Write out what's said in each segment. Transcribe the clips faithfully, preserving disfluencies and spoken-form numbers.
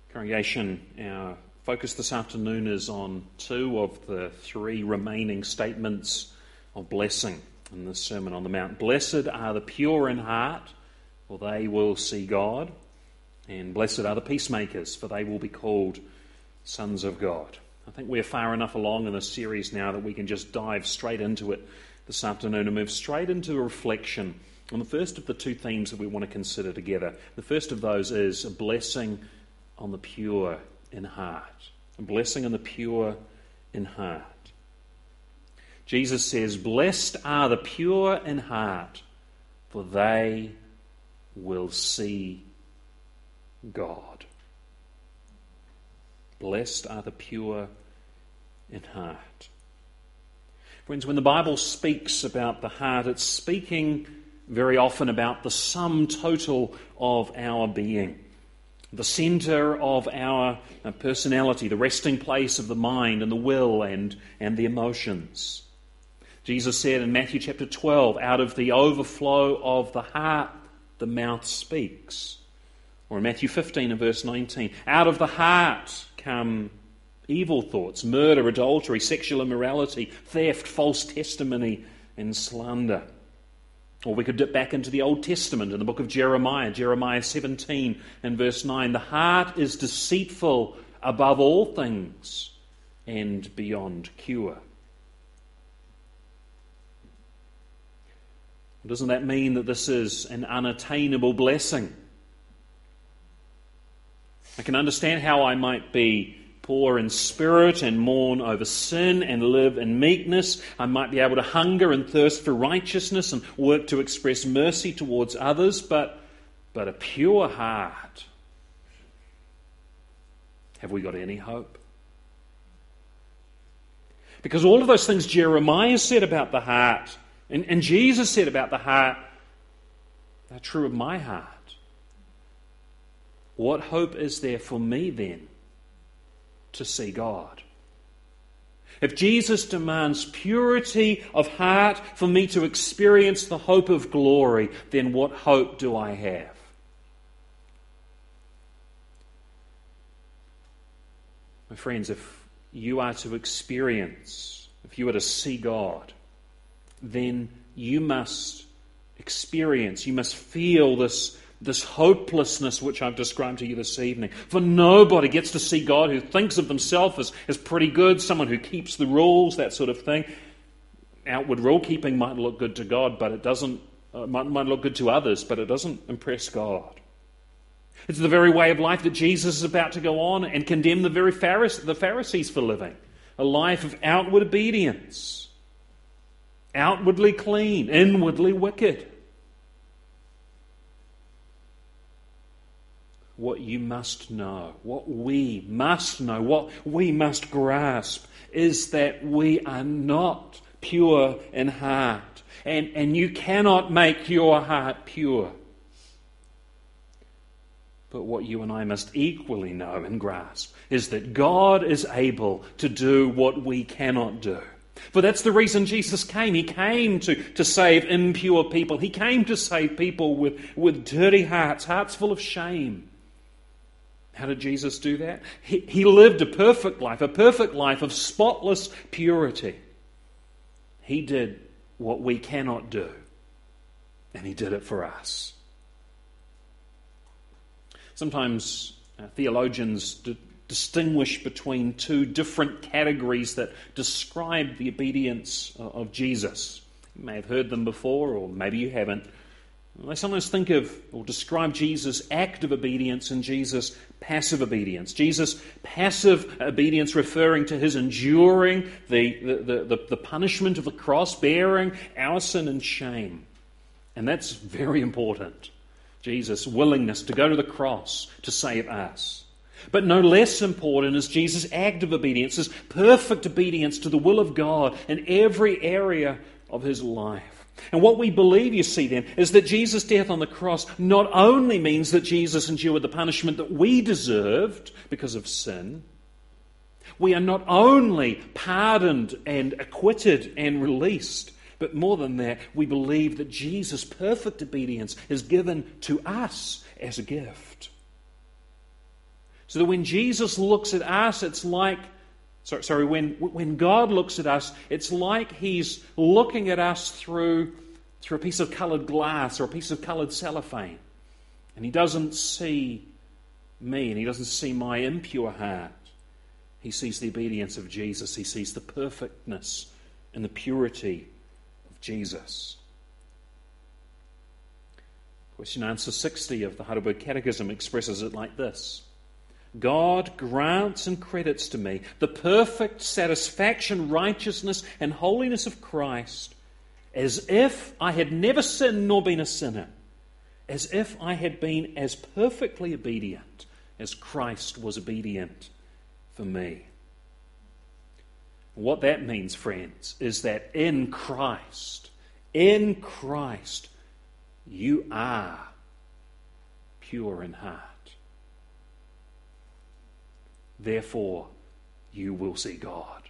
Congregation, our focus this afternoon is on two of the three remaining statements of blessing in the Sermon on the Mount. Blessed are the pure in heart, for they will see God. And blessed are the peacemakers, for they will be called sons of God. I think we're far enough along in this series now that we can just dive straight into it this afternoon and move straight into a reflection on the first of the two themes that we want to consider together. The first of those is a blessing on the pure in heart. A blessing on the pure in heart. Jesus says, "Blessed are the pure in heart, for they will see God." Blessed are the pure in heart. Friends, when the Bible speaks about the heart, it's speaking very often about the sum total of our being. The centre of our personality, the resting place of the mind and the will and, and the emotions. Jesus said in Matthew chapter twelve, out of the overflow of the heart, the mouth speaks. Or in Matthew fifteen and verse nineteen, out of the heart come evil thoughts, murder, adultery, sexual immorality, theft, false testimony, and slander. Or we could dip back into the Old Testament in the book of Jeremiah, Jeremiah seventeen and verse nine. The heart is deceitful above all things and beyond cure. Doesn't that mean that this is an unattainable blessing? I can understand how I might be poor in spirit and mourn over sin and live in meekness. I might be able to hunger and thirst for righteousness and work to express mercy towards others, but, but a pure heart, have we got any hope? Because all of those things Jeremiah said about the heart and, and Jesus said about the heart are true of my heart. What hope is there for me then to see God? If Jesus demands purity of heart for me to experience the hope of glory, then what hope do I have? My friends, if you are to experience, if you are to see God, then you must experience, you must feel this This hopelessness which I've described to you this evening. For nobody gets to see God who thinks of themselves as, as pretty good, someone who keeps the rules, that sort of thing. Outward rule keeping might look good to God, but it doesn't. Uh, might, might look good to others, but it doesn't impress God. It's the very way of life that Jesus is about to go on and condemn the very Pharisees, the Pharisees for living. A life of outward obedience. Outwardly clean, inwardly wicked. What you must know, what we must know, what we must grasp is that we are not pure in heart. And, and you cannot make your heart pure. But what you and I must equally know and grasp is that God is able to do what we cannot do. For that's the reason Jesus came. He came to, to save impure people. He came to save people with, with dirty hearts, hearts full of shame. How did Jesus do that? He, he lived a perfect life, a perfect life of spotless purity. He did what we cannot do, and He did it for us. Sometimes uh, theologians d- distinguish between two different categories that describe the obedience of, of Jesus. You may have heard them before, or maybe you haven't. They sometimes think of or describe Jesus' active obedience and Jesus' passive obedience. Jesus' passive obedience referring to His enduring the, the, the, the punishment of the cross, bearing our sin and shame. And that's very important. Jesus' willingness to go to the cross to save us. But no less important is Jesus' active obedience, His perfect obedience to the will of God in every area of His life. And what we believe, you see then, is that Jesus' death on the cross not only means that Jesus endured the punishment that we deserved because of sin. We are not only pardoned and acquitted and released, but more than that, we believe that Jesus' perfect obedience is given to us as a gift. So that when Jesus looks at us, it's like, sorry, sorry when, when God looks at us, it's like He's looking at us through, through a piece of coloured glass or a piece of coloured cellophane. And He doesn't see me, and He doesn't see my impure heart. He sees the obedience of Jesus. He sees the perfectness and the purity of Jesus. Question answer sixty of the Heidelberg Catechism expresses it like this. God grants and credits to me the perfect satisfaction, righteousness, and holiness of Christ, as if I had never sinned nor been a sinner, as if I had been as perfectly obedient as Christ was obedient for me. What that means, friends, is that in Christ, in Christ, you are pure in heart. Therefore, you will see God.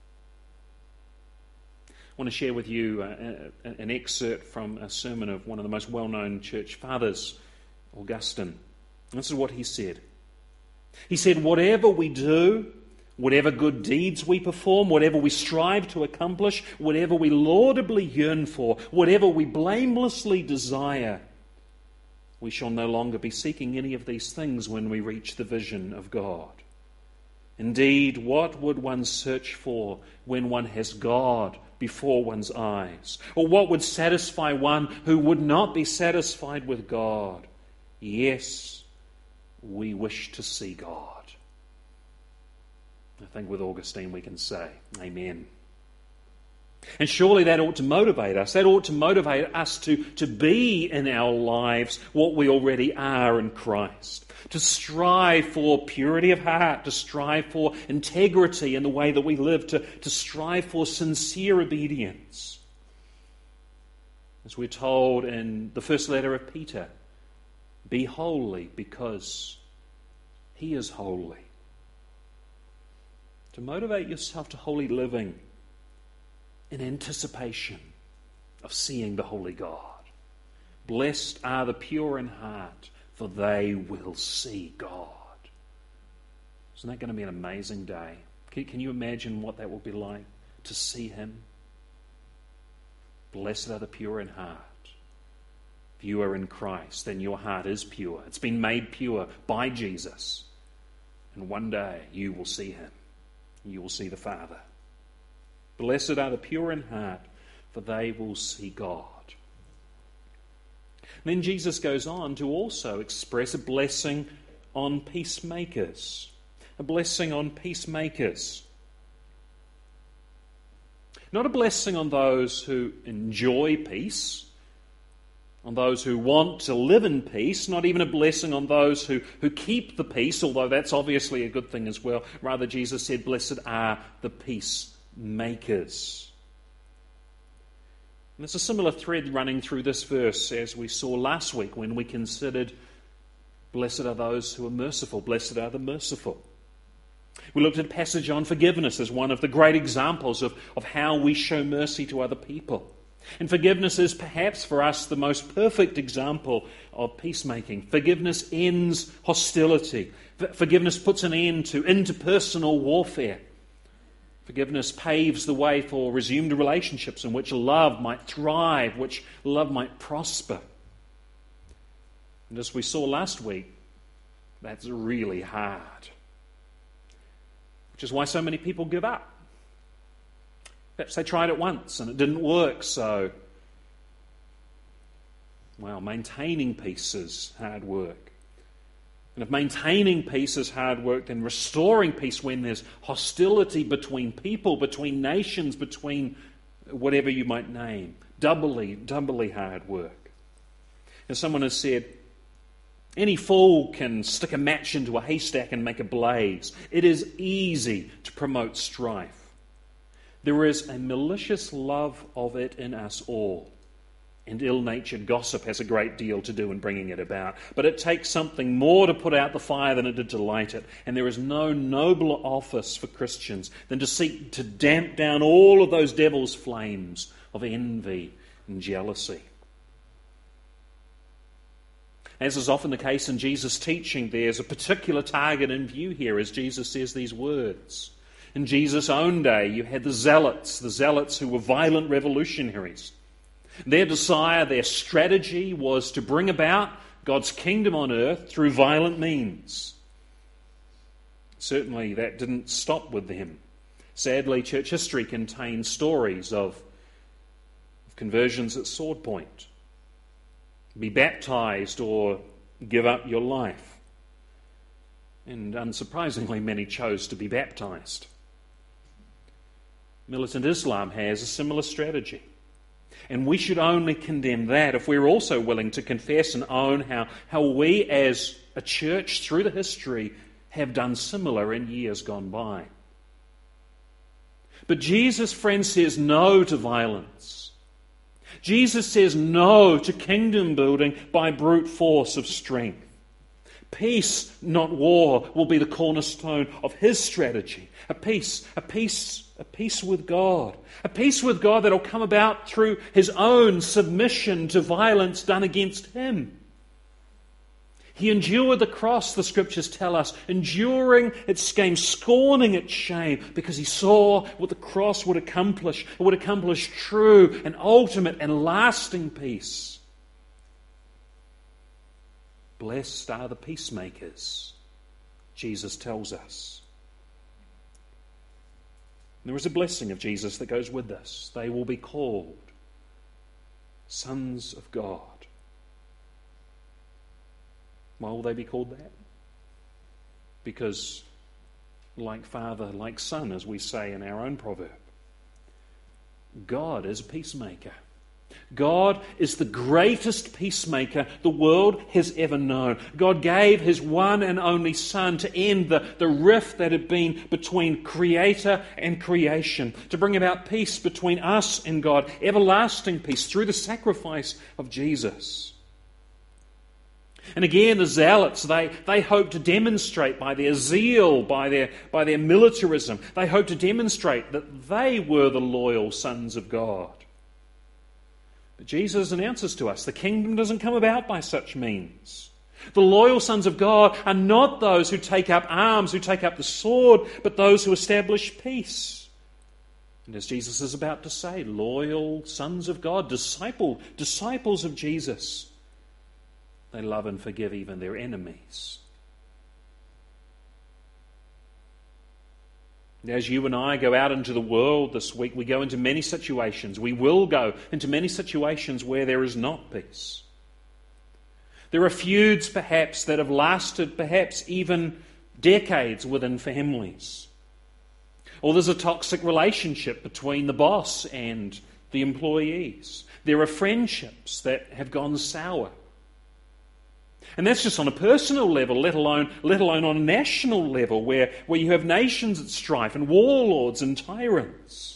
I want to share with you uh, an excerpt from a sermon of one of the most well-known church fathers, Augustine. And this is what he said. He said, whatever we do, whatever good deeds we perform, whatever we strive to accomplish, whatever we laudably yearn for, whatever we blamelessly desire, we shall no longer be seeking any of these things when we reach the vision of God. Indeed, what would one search for when one has God before one's eyes? Or what would satisfy one who would not be satisfied with God? Yes, we wish to see God. I think with Augustine we can say, Amen. And surely that ought to motivate us. That ought to motivate us to, to be in our lives what we already are in Christ. To strive for purity of heart, to strive for integrity in the way that we live, to, to strive for sincere obedience. As we're told in the first letter of Peter, be holy because He is holy. To motivate yourself to holy living in anticipation of seeing the holy God. Blessed are the pure in heart, for they will see God. Isn't that going to be an amazing day? Can, can you imagine what that will be like to see Him? Blessed are the pure in heart. If you are in Christ, then your heart is pure. It's been made pure by Jesus. And one day you will see Him. You will see the Father. Blessed are the pure in heart, for they will see God. Then Jesus goes on to also express a blessing on peacemakers. A blessing on peacemakers. Not a blessing on those who enjoy peace, on those who want to live in peace, not even a blessing on those who, who keep the peace, although that's obviously a good thing as well. Rather, Jesus said, blessed are the peacemakers. And there's a similar thread running through this verse as we saw last week when we considered, blessed are those who are merciful, blessed are the merciful. We looked at a passage on forgiveness as one of the great examples of, of how we show mercy to other people. And forgiveness is perhaps for us the most perfect example of peacemaking. Forgiveness ends hostility. Forgiveness puts an end to interpersonal warfare. Forgiveness paves the way for resumed relationships in which love might thrive, which love might prosper. And as we saw last week, that's really hard. Which is why so many people give up. Perhaps they tried it once and it didn't work, so, well, maintaining peace is hard work. And if maintaining peace is hard work, then restoring peace when there's hostility between people, between nations, between whatever you might name, doubly, doubly hard work. As someone has said, any fool can stick a match into a haystack and make a blaze. It is easy to promote strife. There is a malicious love of it in us all, and ill-natured gossip has a great deal to do in bringing it about. But it takes something more to put out the fire than it did to light it, and there is no nobler office for Christians than to seek to damp down all of those devil's flames of envy and jealousy. As is often the case in Jesus' teaching, there's a particular target in view here as Jesus says these words. In Jesus' own day, you had the zealots, the zealots who were violent revolutionaries. Their desire, their strategy was to bring about God's kingdom on earth through violent means. Certainly that didn't stop with them. Sadly, church history contains stories of, of conversions at sword point. Be baptized or give up your life. And unsurprisingly, many chose to be baptized. Militant Islam has a similar strategy. And we should only condemn that if we're also willing to confess and own how, how we as a church through the history have done similar in years gone by. But Jesus, friends, says no to violence. Jesus says no to kingdom building by brute force of strength. Peace, not war, will be the cornerstone of his strategy. A peace, a peace, a peace with God. A peace with God that will come about through his own submission to violence done against him. He endured the cross, the Scriptures tell us, enduring its shame, scorning its shame, because he saw what the cross would accomplish. It would accomplish true and ultimate and lasting peace. Blessed are the peacemakers, Jesus tells us. There is a blessing of Jesus that goes with this. They will be called sons of God. Why will they be called that? Because like father, like son, as we say in our own proverb, God is a peacemaker. God is the greatest peacemaker the world has ever known. God gave his one and only Son to end the, the rift that had been between Creator and creation, to bring about peace between us and God, everlasting peace through the sacrifice of Jesus. And again, the zealots, they, they hope to demonstrate by their zeal, by their, by their militarism, they hope to demonstrate that they were the loyal sons of God. But Jesus announces to us the kingdom doesn't come about by such means. The loyal sons of God are not those who take up arms, who take up the sword, but those who establish peace. And as Jesus is about to say, loyal sons of God, disciple, disciples of Jesus, they love and forgive even their enemies. As you and I go out into the world this week, we go into many situations. We will go into many situations where there is not peace. There are feuds, perhaps, that have lasted perhaps even decades within families. Or there's a toxic relationship between the boss and the employees. There are friendships that have gone sour. And that's just on a personal level, let alone, let alone on a national level, where, where you have nations at strife and warlords and tyrants.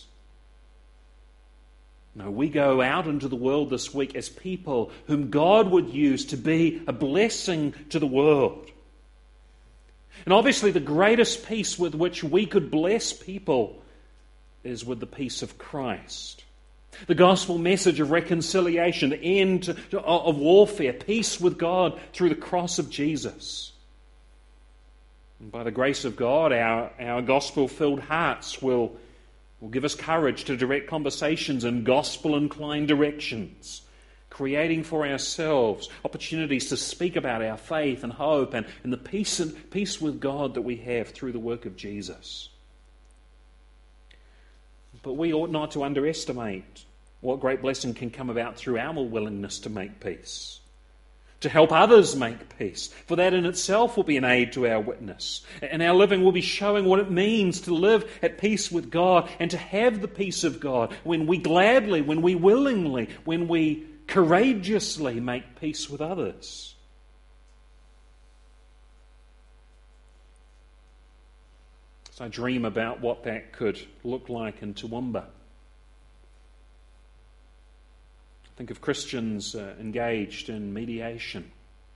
No, we go out into the world this week as people whom God would use to be a blessing to the world. And obviously the greatest peace with which we could bless people is with the peace of Christ. The gospel message of reconciliation, the end of warfare, peace with God through the cross of Jesus. And by the grace of God, our, our gospel-filled hearts will, will give us courage to direct conversations in gospel-inclined directions, creating for ourselves opportunities to speak about our faith and hope and, and the peace and peace with God that we have through the work of Jesus. But we ought not to underestimate what great blessing can come about through our willingness to make peace, to help others make peace. For that in itself will be an aid to our witness. And our living will be showing what it means to live at peace with God and to have the peace of God when we gladly, when we willingly, when we courageously make peace with others. So I dream about what that could look like in Toowoomba. Think of Christians uh, engaged in mediation.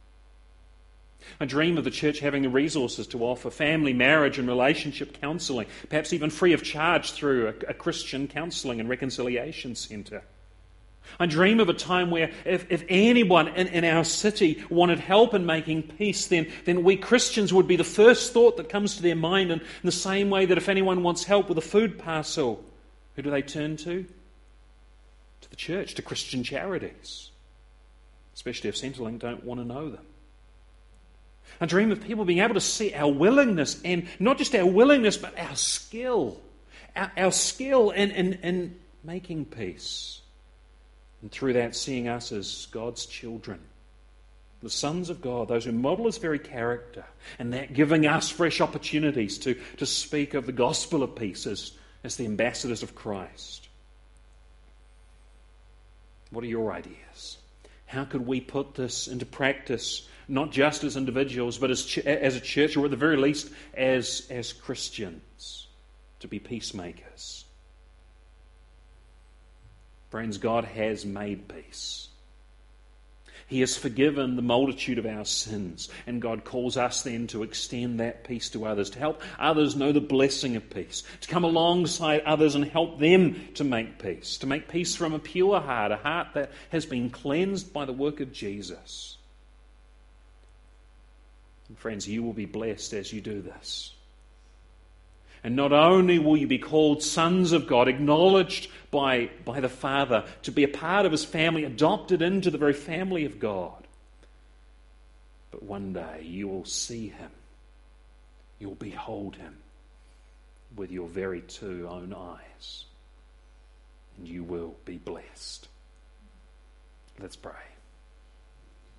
I dream of the church having the resources to offer family, marriage and relationship counselling, perhaps even free of charge through a, a Christian counselling and reconciliation centre. I dream of a time where if, if anyone in, in our city wanted help in making peace, then, then we Christians would be the first thought that comes to their mind. And in the same way that if anyone wants help with a food parcel, who do they turn to? To the church, to Christian charities. Especially if Centrelink don't want to know them. I dream of people being able to see our willingness, and not just our willingness, but our skill. Our, our skill in, in, in making peace. And through that, seeing us as God's children, the sons of God, those who model His very character, and that giving us fresh opportunities to, to speak of the gospel of peace as, as the ambassadors of Christ. What are your ideas? How could we put this into practice, not just as individuals, but as, ch- as a church, or at the very least as, as Christians, to be peacemakers? Friends, God has made peace. He has forgiven the multitude of our sins, and God calls us then to extend that peace to others, to help others know the blessing of peace, to come alongside others and help them to make peace, to make peace from a pure heart, a heart that has been cleansed by the work of Jesus. And friends, you will be blessed as you do this. And not only will you be called sons of God, acknowledged by, by the Father, to be a part of His family, adopted into the very family of God, but one day you will see Him, you'll behold Him with your very two own eyes, and you will be blessed. Let's pray.